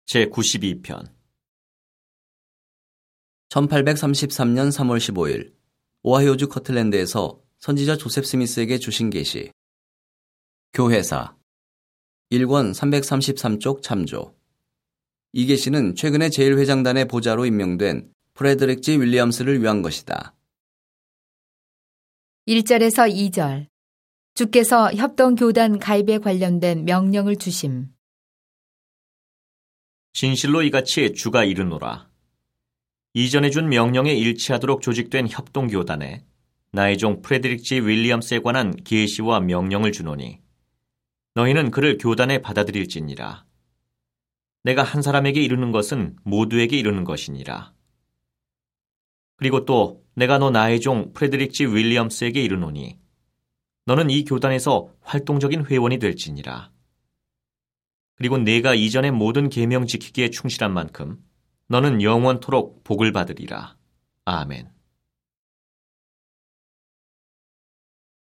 제92편 1833년 3월 15일 오하이오주 커틀랜드에서 선지자 조셉 스미스에게 주신 계시. 교회사 1권 333쪽 참조. 이 계시는 최근에 제1회장단의 보좌로 임명된 프레드릭 G. 윌리엄스를 위한 것이다. 1절에서 2절. 주께서 협동교단 가입에 관련된 명령을 주심. 진실로 이같이 주가 이르노라. 이전에 준 명령에 일치하도록 조직된 협동교단에 나의 종 프레드릭 G. 윌리엄스에 관한 계시와 명령을 주노니 너희는 그를 교단에 받아들일지니라. 내가 한 사람에게 이르는 것은 모두에게 이르는 것이니라. 그리고 또 내가 너 나의 종 프레드릭 G. 윌리엄스에게 이르노니 너는 이 교단에서 활동적인 회원이 될지니라. 그리고 내가 이전의 모든 계명 지키기에 충실한 만큼 너는 영원토록 복을 받으리라. 아멘.